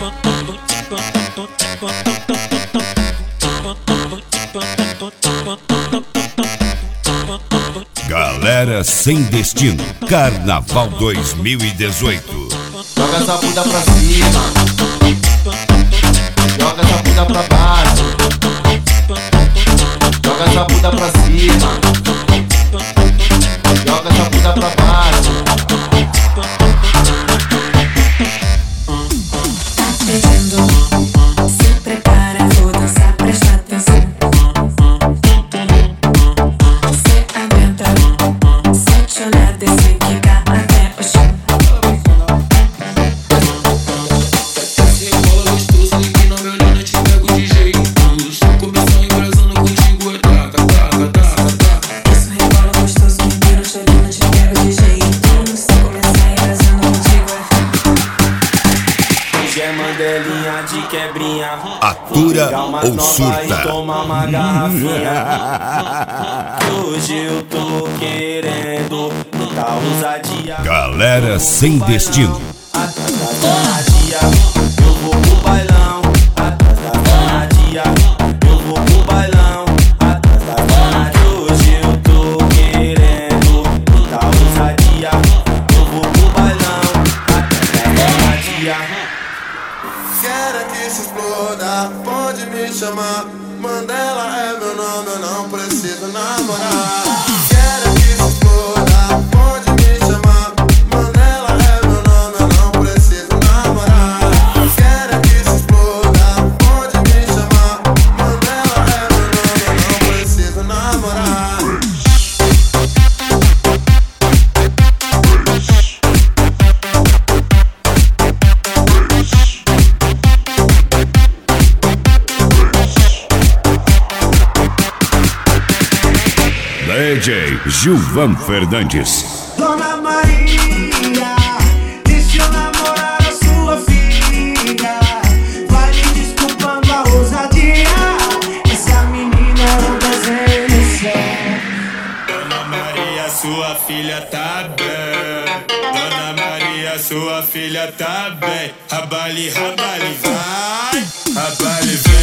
Galera Sem Destino, Carnaval 2018. Joga essa bunda pra cima, joga essa bunda pra baixo, joga essa bunda pra cima, joga essa bunda pra baixo. Se prepara, vou dançar, presta atenção. Cê aguenta, sente olhar, descer, quicar até o chão. Esse rebola gostoso, que não me olhando, eu te pego de jeito. Estou começando embrasando contigo, é taca, taca, taca, taca. Isso rebola gostoso, me vira chorando, te pego de jeito. Se começar embrasando contigo, Hoje é mandelinha de quebrinha, Atura ou surta? toma uma garrafinha. Hoje eu tô querendo muita ousadia. Galera Sem Destino. Atrás da zanadia, eu vou pro bailão. Atrás da zanadia, eu vou pro bailão. Atrás da zanadia, hoje eu tô querendo muita ousadia. Eu vou pro bailão. Atrás da zanadia. Quero que se exploda, pode me chamar. Mandela é meu nome, eu não preciso namorar. Quero que se exploda, pode me chamar. Mandela é meu nome, eu não preciso namorar. Quero que se exploda, pode me chamar. Mandela é meu nome, eu não preciso namorar. DJ Gilvan Fernandes. Dona Maria, deixa eu namorar a sua filha. Vai me desculpando a ousadia. Essa menina é um desenho no céu. Dona Maria, sua filha tá bem. Dona Maria, sua filha tá bem. Rabali, rabali, vai. Rabali, vem.